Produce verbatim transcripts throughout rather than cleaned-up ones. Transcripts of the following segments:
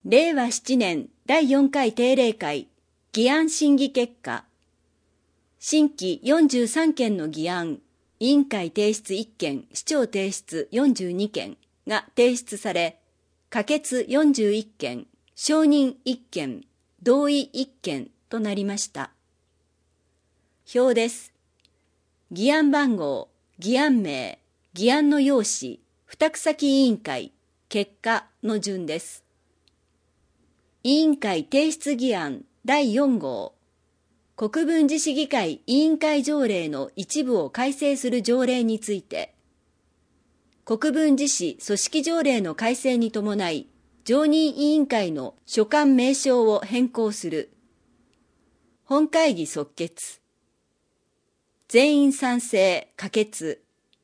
れいわななねんだいよんかい定例会議案審議結果、新規よんじゅうさんけんの議案、委員会提出いっけん、市長提出よんじゅうにけんが提出され、可決よんじゅういっけん、承認いっけん、同意いっけんとなりました。表です。議案番号、議案名、議案の要旨、付託先委員会、結果の順です。委員会提出議案だいよん号、国分寺市議会委員会条例の一部を改正する条例について、国分寺市組織条例の改正に伴い、常任委員会の所管名称を変更する。本会議即決。全員賛成、可決。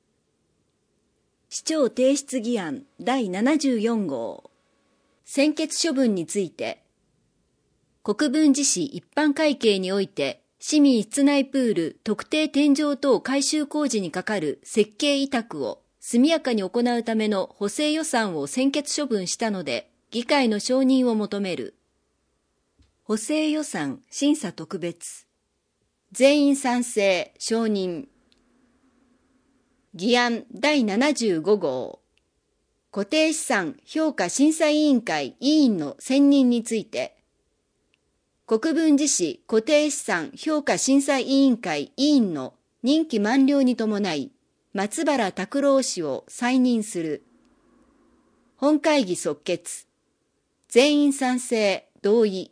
市長提出議案だいななじゅうよん号、専決処分について、国分寺市一般会計において、市民室内プール特定天井等改修工事にかかる設計委託を速やかに行うための補正予算を専決処分したので、議会の承認を求める。補正予算審査特別。全員賛成、承認。議案だいななじゅうご号、固定資産評価審査委員会委員の選任について、国分寺市固定資産評価審査委員会委員の任期満了に伴い、松原拓郎氏を再任する。本会議即決。全員賛成、同意。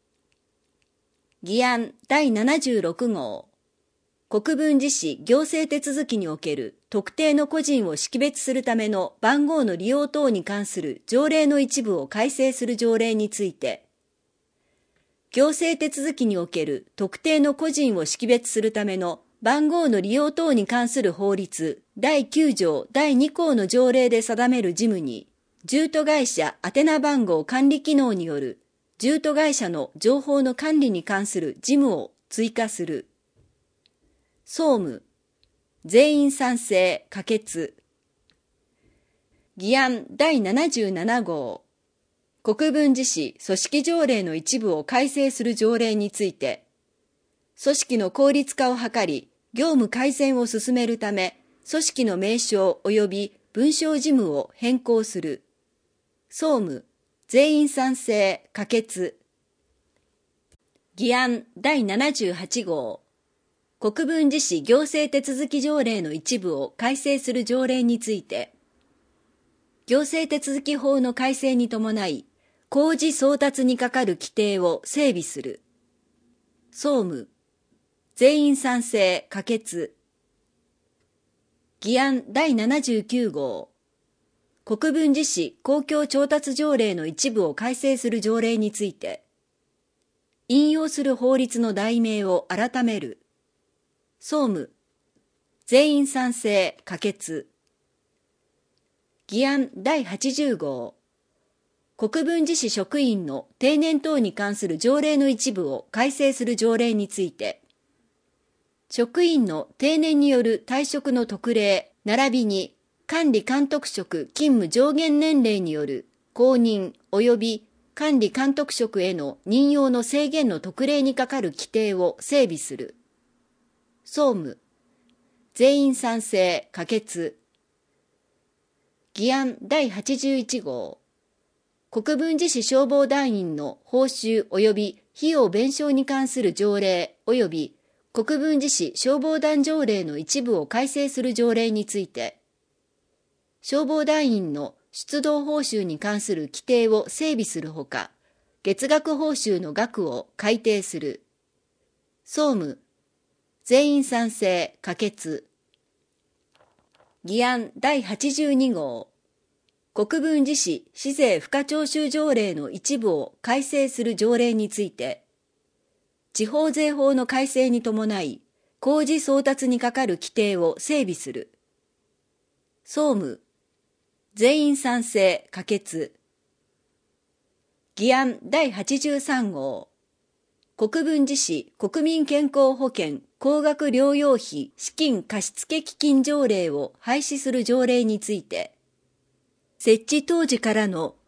議案だいななじゅうろく号、国分寺市行政手続きにおける特定の個人を識別するための番号の利用等に関する条例の一部を改正する条例について、行政手続きにおける特定の個人を識別するための番号の利用等に関する法律だいきゅう条だいに項の条例で定める事務に、譲渡会社宛名番号管理機能による譲渡会社の情報の管理に関する事務を追加する。総務、全員賛成、可決。議案だいななじゅうなな号、国分寺市組織条例の一部を改正する条例について、組織の効率化を図り、業務改善を進めるため、組織の名称及び文章事務を変更する。総務、全員賛成、可決。議案だいななじゅうはち号、国分寺市行政手続き条例の一部を改正する条例について、行政手続き法の改正に伴い、工事送達にかかる規定を整備する。総務、全員賛成、可決。議案だいななじゅうきゅう号、国分寺市公共調達条例の一部を改正する条例について、引用する法律の題名を改める。総務、全員賛成、可決。議案だいはちじゅう号、国分寺市職員の定年等に関する条例の一部を改正する条例について、職員の定年による退職の特例、並びに管理監督職勤務上限年齢による公認及び管理監督職への任用の制限の特例にかかる規定を整備する。総務、全員賛成、可決。議案だいはちじゅういち号、国分寺市消防団員の報酬及び費用弁償に関する条例及び国分寺市消防団条例の一部を改正する条例について、消防団員の出動報酬に関する規定を整備するほか、月額報酬の額を改定する。総務、全員賛成、可決。議案だいはちじゅうに号、国分寺市市税付加徴収条例の一部を改正する条例について、地方税法の改正に伴い、工事送達にかかる規定を整備する。総務、全員賛成、可決。議案だいはちじゅうさん号、国分寺市国民健康保険高額療養費資金貸付基金条例を廃止する条例について、設置当時からの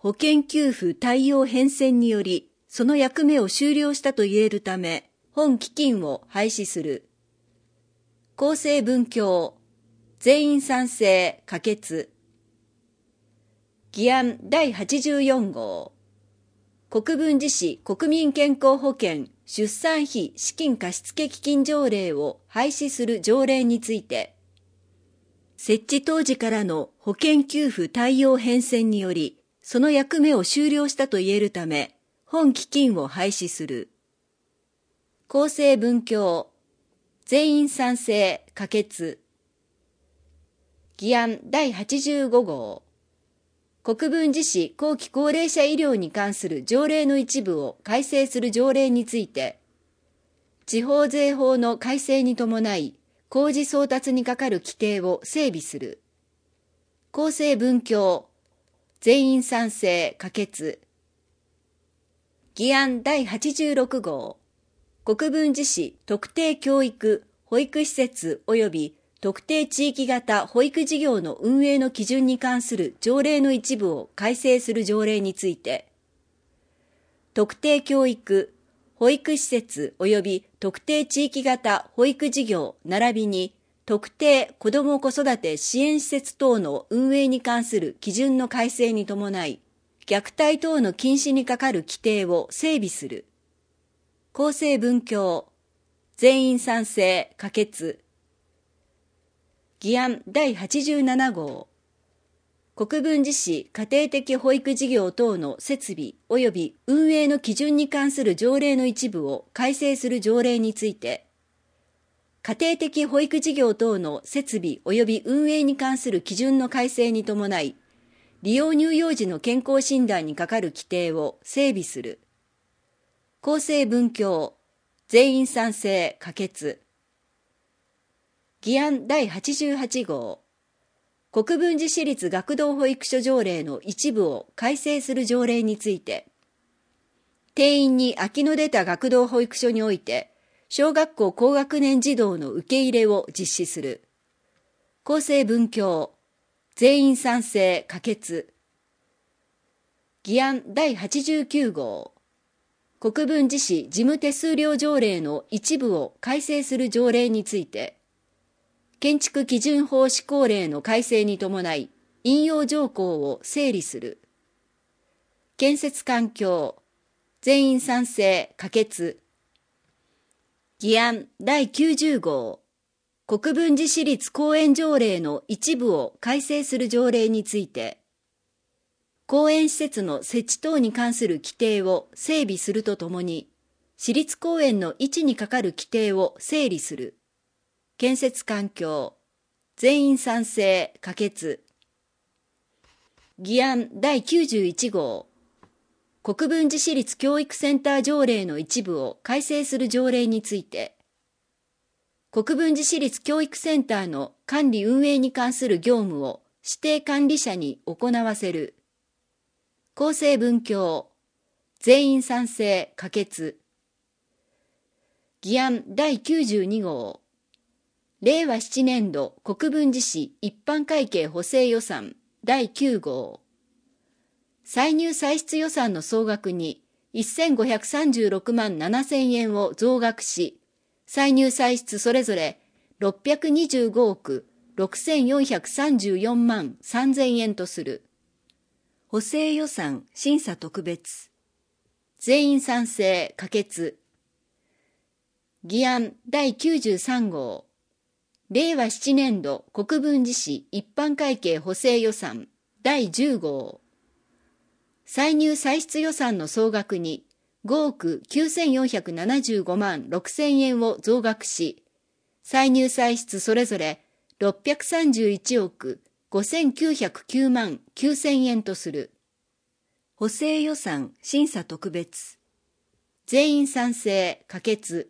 保険給付対応変遷により、その役目を終了したと言えるため、本基金を廃止する。厚生文教、全員賛成、可決。議案だいはちじゅうよん号。国分寺市国民健康保険出産費資金貸付基金条例を廃止する条例について、設置当時からの保険給付対応変遷により、その役目を終了したと言えるため、本基金を廃止する。厚生文教、全員賛成、可決。議案だいはちじゅうご号。国分寺市後期高齢者医療に関する条例の一部を改正する条例について、地方税法の改正に伴い、工事送達にかかる規定を整備する。厚生文教、全員賛成、可決。議案だいはちじゅうろく号。国分寺市特定教育、保育施設及び特定地域型保育事業の運営の基準に関する条例の一部を改正する条例について、特定教育、保育施設及び特定地域型保育事業並びに特定子ども子育て支援施設等の運営に関する基準の改正に伴い、虐待等の禁止にかかる規定を整備する。厚生文教、全員賛成、可決。議案だいはちじゅうなな号。国分寺市家庭的保育事業等の設備及び運営の基準に関する条例の一部を改正する条例について、家庭的保育事業等の設備及び運営に関する基準の改正に伴い、利用乳幼児の健康診断にかかる規定を整備する。厚生文教、全員賛成、可決。議案だいはちじゅうはち号。国分寺市立学童保育所条例の一部を改正する条例について、定員に空きの出た学童保育所において、小学校高学年児童の受け入れを実施する。厚生文教、全員賛成、可決。議案だいはちじゅうきゅう号。国分寺市事務手数料条例の一部を改正する条例について、建築基準法施行令の改正に伴い、引用条項を整理する。建設環境、全員賛成、可決。議案だいきゅうじゅう号。国分寺市立公園条例の一部を改正する条例について、公園施設の設置等に関する規定を整備するとともに、市立公園の位置にかかる規定を整理する。建設環境、全員賛成、可決。議案だいきゅうじゅういち号。国分寺市立教育センター条例の一部を改正する条例について、国分寺市立教育センターの管理運営に関する業務を指定管理者に行わせる。厚生文教、全員賛成、可決。議案だいきゅうじゅうに号。令和なな年度国分寺市一般会計補正予算だいきゅう号。歳入歳出予算の総額にせんごひゃくさんじゅうろく万ななせんえんを増額し、歳入歳出それぞれろっぴゃくにじゅうごおくろくせんよんひゃくさんじゅうよんまんさんぜんえんとする。補正予算審査特別。全員賛成、可決。議案だいきゅうじゅうさん号。令和なな年度国分寺市一般会計補正予算だいじゅう号。歳入歳出予算の総額にごおくきゅうせんよんひゃくななじゅうごまんろくせんえんを増額し、歳入歳出それぞれろっぴゃくさんじゅういちおくごせんきゅうひゃくきゅうまんきゅうせんえんとする。補正予算審査特別。全員賛成、可決。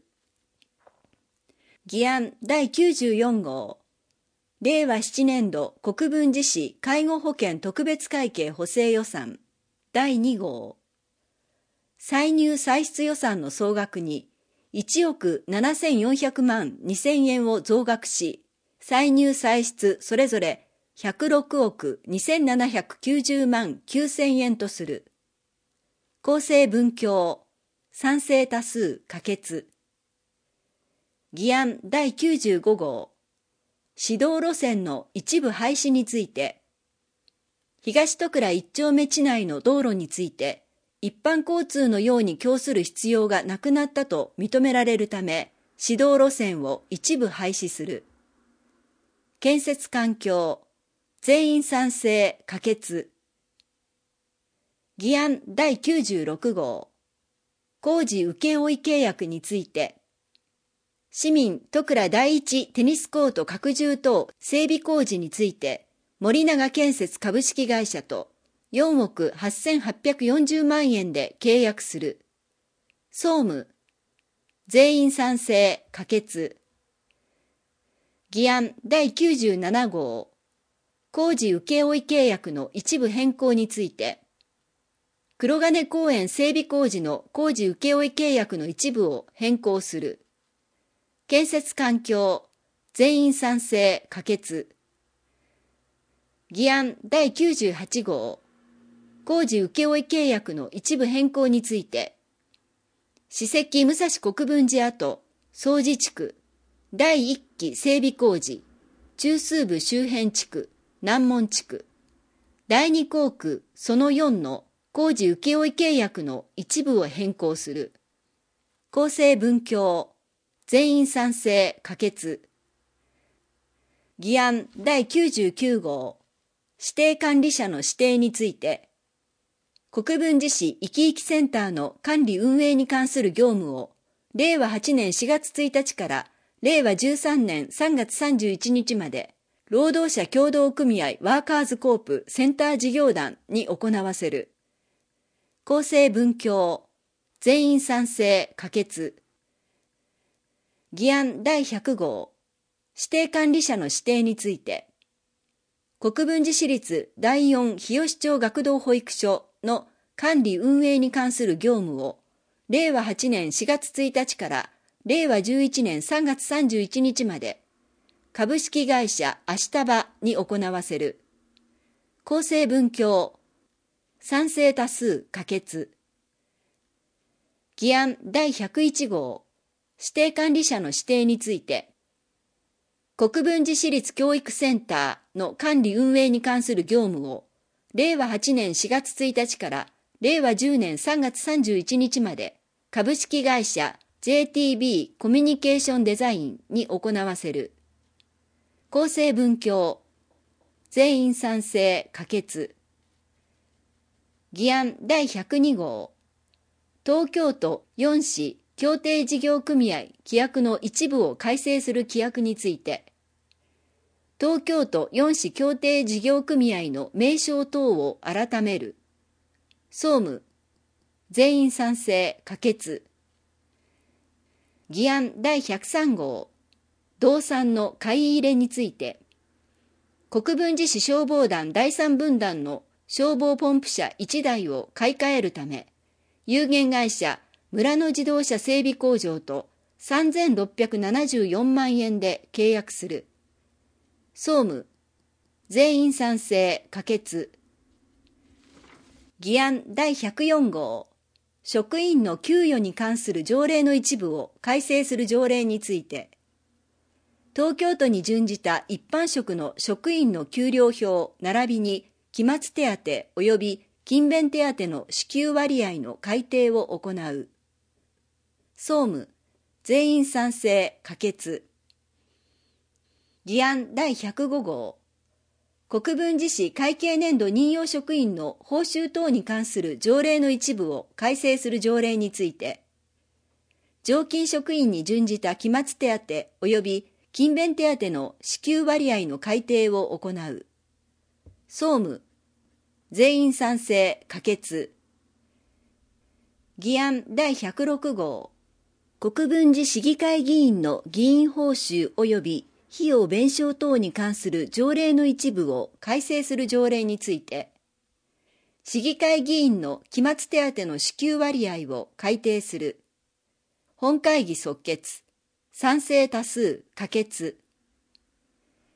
議案だいきゅうじゅうよん号。令和なな年度国分寺市介護保険特別会計補正予算だいに号。歳入歳出予算の総額にいちおくななせんよんひゃくまんにせんえんを増額し、歳入歳出それぞれひゃくろくおくにせんななひゃくきゅうじゅうまんきゅうせんえんとする。厚生文教、賛成多数可決。議案だいきゅうじゅうご号、指導路線の一部廃止について、東戸倉一丁目地内の道路について、一般交通のように供する必要がなくなったと認められるため、指導路線を一部廃止する。建設環境、全員賛成可決。議案だいきゅうじゅうろく号、工事請負契約について、市民戸倉第一テニスコート拡充等整備工事について、森永建設株式会社とよんおくはっせんはっぴゃくよんじゅうまんえんで契約する。総務、全員賛成可決。議案だいきゅうじゅうなな号、工事請負契約の一部変更について、黒金公園整備工事の工事請負契約の一部を変更する。建設環境、全員賛成可決。議案だいきゅうじゅうはち号、工事請負契約の一部変更について、史跡武蔵国分寺跡、総持地区、だいいっ期整備工事、中枢部周辺地区、南門地区、だいに航空そのよんの工事請負契約の一部を変更する。厚生文教、全員賛成可決。議案だいきゅうじゅうきゅう号、指定管理者の指定について、国分寺市いきいきセンターの管理運営に関する業務を、れいわはちねんしがつついたちかられいわじゅうさんねんさんがつさんじゅういちにちまで、労働者協同組合ワーカーズコープセンター事業団に行わせる。厚生文教、全員賛成可決。議案だいひゃく号、指定管理者の指定について、国分寺市立だいよん日吉町学童保育所の管理運営に関する業務を、れいわはちねんしがつついたちかられいわじゅういちねんさんがつさんじゅういちにちまで、株式会社アシタバに行わせる。厚生文教、賛成多数可決。議案だいひゃくいち号、指定管理者の指定について、国分寺市立教育センターの管理運営に関する業務を、れいわはちねんしがつついたちかられいわじゅうねんさんがつさんじゅういちにちまで、株式会社 ジェーティービー コミュニケーションデザインに行わせる。厚生文教、全員賛成可決。議案だいひゃくに号、東京都よん市協定事業組合規約の一部を改正する規約について、東京都よん市協定事業組合の名称等を改める。総務、全員賛成可決。議案だいひゃくさん号、動産の買い入れについて、国分寺市消防団だいさん分団の消防ポンプ車いちだいを買い替えるため、有限会社村野自動車整備工場とさんぜんろっぴゃくななじゅうよんまんえんで契約する。総務、全員賛成可決。議案だいひゃくよん号、職員の給与に関する条例の一部を改正する条例について、東京都に準じた一般職の職員の給料表並びに期末手当及び勤勉手当の支給割合の改定を行う。総務、全員賛成可決。議案だいひゃくご号、国分寺市会計年度任用職員の報酬等に関する条例の一部を改正する条例について、常勤職員に準じた期末手当及び勤勉手当の支給割合の改定を行う。総務、全員賛成可決。議案だいひゃくろく号、国分寺市議会議員の議員報酬及び費用弁償等に関する条例の一部を改正する条例について、市議会議員の期末手当の支給割合を改定する。本会議即決。賛成多数可決。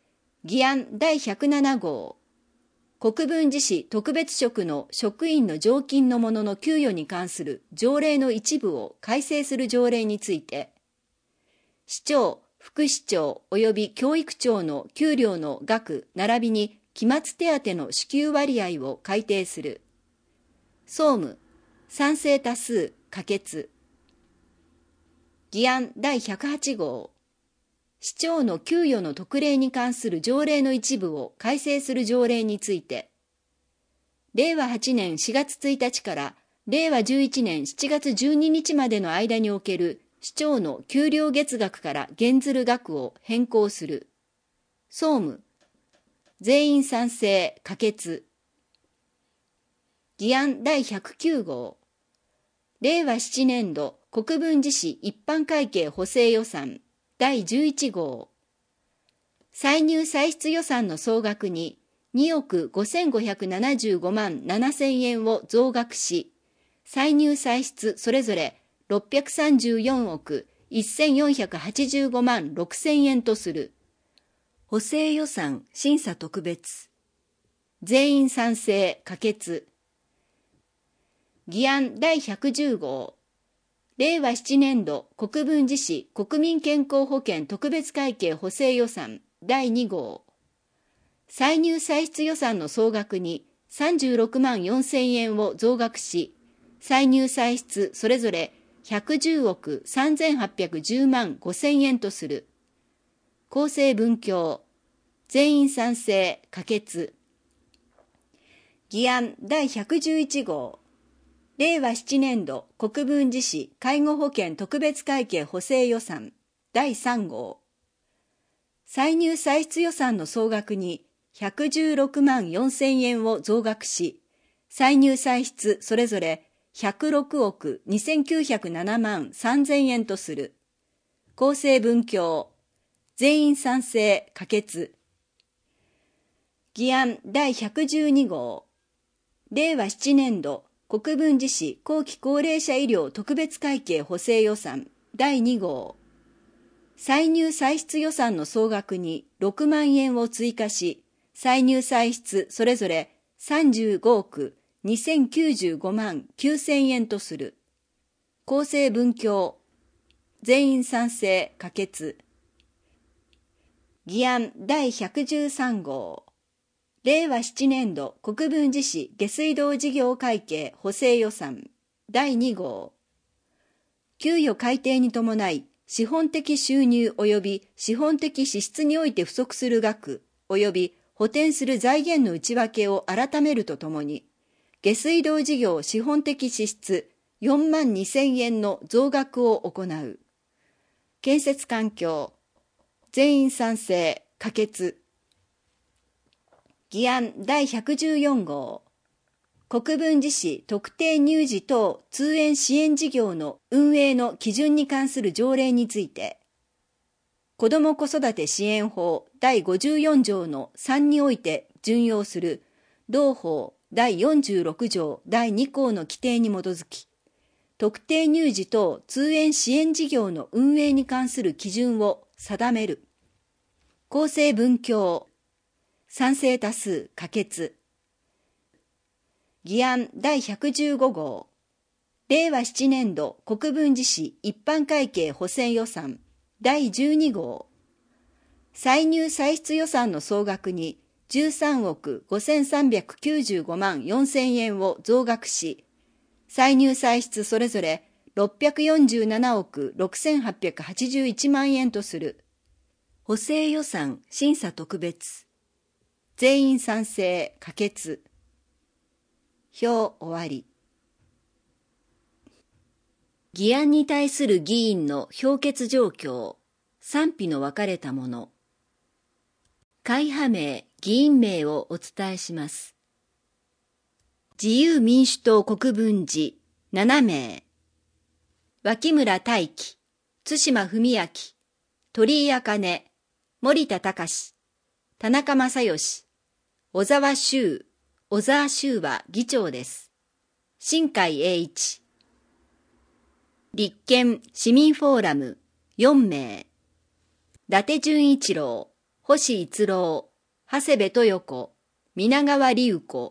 議案だいひゃくなな号、国分寺市特別職の職員の常勤の者の給与に関する条例の一部を改正する条例について、市長、副市長及び教育長の給料の額並びに期末手当の支給割合を改定する。総務、賛成多数、可決。議案だいひゃくはち号、市長の給与の特例に関する条例の一部を改正する条例について、れいわはちねんしがつついたちかられいわじゅういちねんしちがつじゅうににちまでの間における市長の給料月額から減ずる額を変更する。総務、全員賛成、可決。議案だいひゃくきゅう号、れいわななねん度国分寺市一般会計補正予算だいじゅういち号、歳入歳出予算の総額ににおくごせんごひゃくななじゅうごまんななせんえんを増額し、歳入歳出それぞれろっぴゃくさんじゅうよんおくせんよんひゃくはちじゅうごまんろくせんえんとする。補正予算審査特別。全員賛成、可決。議案だいひゃくじゅう号、れいわななねん度国分寺市国民健康保険特別会計補正予算だいに号、歳入歳出予算の総額にさんじゅうろくまんよんせんえんを増額し、歳入歳出それぞれひゃくじゅうおくさんぜんはっぴゃくじゅうまんごせんえんとする。厚生文教。全員賛成、可決。議案だいひゃくじゅういち号、れいわななねん度国分寺市介護保険特別会計補正予算だいさん号、歳入歳出予算の総額にひゃくじゅうろくまんよんせんえんを増額し、歳入歳出それぞれひゃくろくおくにせんきゅうひゃくななまんさんぜんえんとする。厚生文教。全員賛成、可決。議案だいひゃくじゅうに号、れいわななねん度国分寺市後期高齢者医療特別会計補正予算だいに号、歳入歳出予算の総額にろくまんえんを追加し、歳入歳出それぞれさんじゅうごおくにせんきゅうじゅうごまんきゅうせんえんとする。厚生文教。全員賛成、可決。議案だいひゃくじゅうさん号、れいわななねん度国分寺市下水道事業会計補正予算だいに号、給与改定に伴い資本的収入及び資本的支出において不足する額及び補填する財源の内訳を改めるとともに、下水道事業資本的支出よんまんにせんえんの増額を行う。建設環境。全員賛成、可決。議案だいひゃくじゅうよん号、国分寺市特定乳児等通園支援事業の運営の基準に関する条例について、子ども子育て支援法だいごじゅうよん条のさんにおいて準用する同法だいよんじゅうろく条だいに項の規定に基づき、特定乳児等通園支援事業の運営に関する基準を定める。厚生文教。賛成多数、可決。議案だいひゃくじゅうご号、れいわななねん度国分寺市一般会計補正予算だいじゅうに号、歳入歳出予算の総額にじゅうさんおくごせんさんびゃくきゅうじゅうごまんよんせんえんを増額し、歳入歳出それぞれろっぴゃくよんじゅうななおくろくせんはっぴゃくはちじゅういちまんえんとする。補正予算審査特別。全員賛成、可決。表終わり。議案に対する議員の評決状況、賛否の分かれたもの。会派名、議員名をお伝えします。自由民主党国分寺ななめい、脇村大輝、津島文明、鳥居茜、森田隆、田中正義、小沢修、小沢修は議長です。新海英一。立憲市民フォーラムよんめい、伊達純一郎、星一郎、 長谷部豊子、皆川理宇子。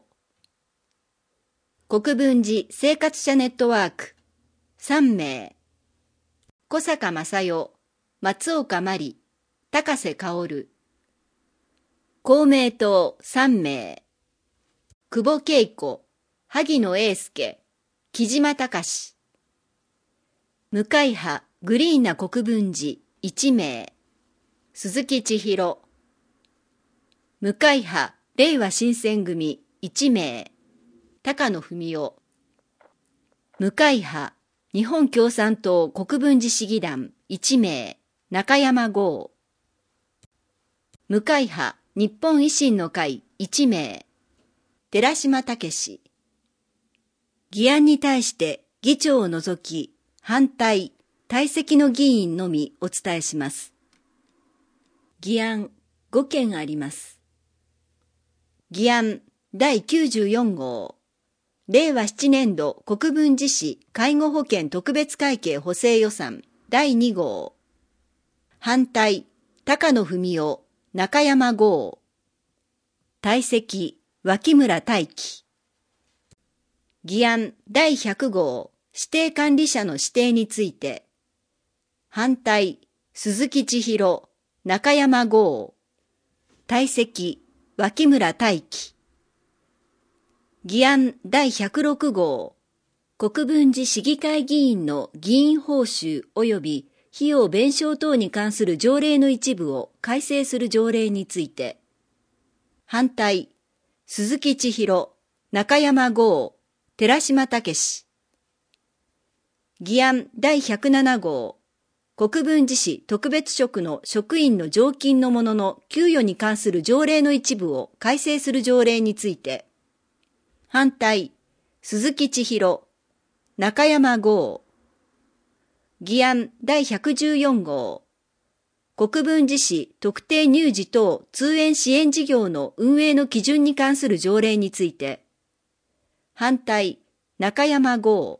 国分寺生活者ネットワーク、さんめい。小坂正代、松岡真理、高瀬薫。公明党さんめい。久保恵子、萩野英介、木島隆。無会派グリーンな国分寺いちめい。鈴木千尋。無会派れいわ新選組いちめい。高野文夫。無会派日本共産党国分寺市議団いちめい。中山剛。無会派日本維新の会いちめい。寺島武。議案に対して議長を除き反対、退席の議員のみお伝えします。議案ごけんあります。議案だいきゅうじゅうよんごう。れいわななねん度国分寺市介護保険特別会計補正予算だいにごう。反対、高野文夫、中山剛。退席、脇村大輝。議案だいひゃくごう。指定管理者の指定について。反対、鈴木千尋、中山剛。退席、脇村大輝。議案だいひゃくろくごう。国分寺市議会議員の議員報酬及び費用弁償等に関する条例の一部を改正する条例について。反対、鈴木千尋、中山剛、寺島武。議案だいひゃくななごう。国分寺市特別職の職員の常勤の者の給与に関する条例の一部を改正する条例について。反対、鈴木千尋、中山剛。議案だいひゃくじゅうよんごう。国分寺市特定乳児等通園支援事業の運営の基準に関する条例について。反対、中山剛。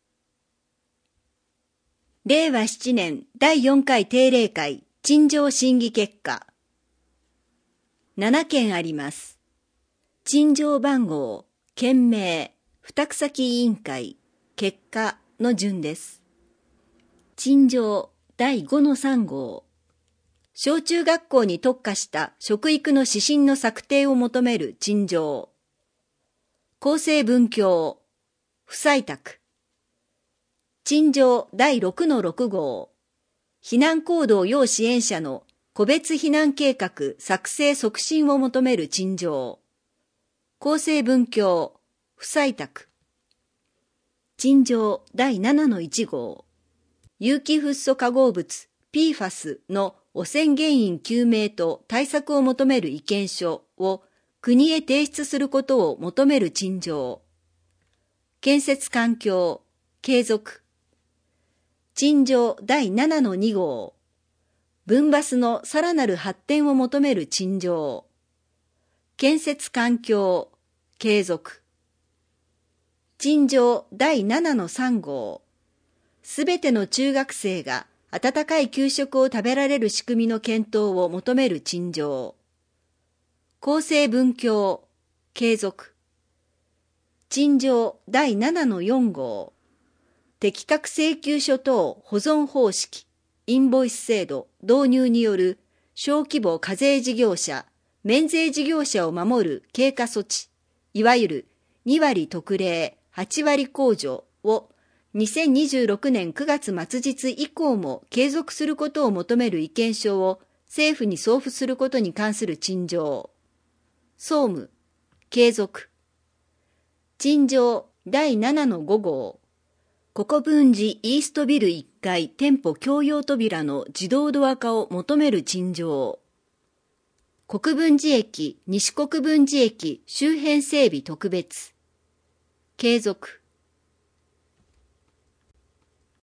れいわななねんだいよんかい定例会陳情審議結果。ななけんあります。陳情番号、件名、付託先委員会、結果の順です。陳情だいごのさんごう。小中学校に特化した食育の指針の策定を求める陳情。厚生文教、不採択。陳情だいろくのろくごう。避難行動要支援者の個別避難計画作成促進を求める陳情。厚生文教、不採択。陳情だいななのいちごう。有機フッ素化合物 ピーファス の汚染原因究明と対策を求める意見書を国へ提出することを求める陳情。建設環境、継続。陳情だいななのにごう。分バスのさらなる発展を求める陳情。建設環境、継続。陳情だいななのさんごう。すべての中学生が温かい給食を食べられる仕組みの検討を求める陳情。厚生文教、継続。陳情だいななのよんごう。適格請求書等保存方式、インボイス制度導入による小規模課税事業者、免税事業者を守る経過措置、いわゆるにわり特例、はちわり控除をにせんにじゅうろくねんくがつ末日以降も継続することを求める意見書を政府に送付することに関する陳情。総務、継続。陳情だいななのごごう。国分寺イーストビルいっかい店舗共用扉の自動ドア化を求める陳情。国分寺駅、西国分寺駅周辺整備特別。継続。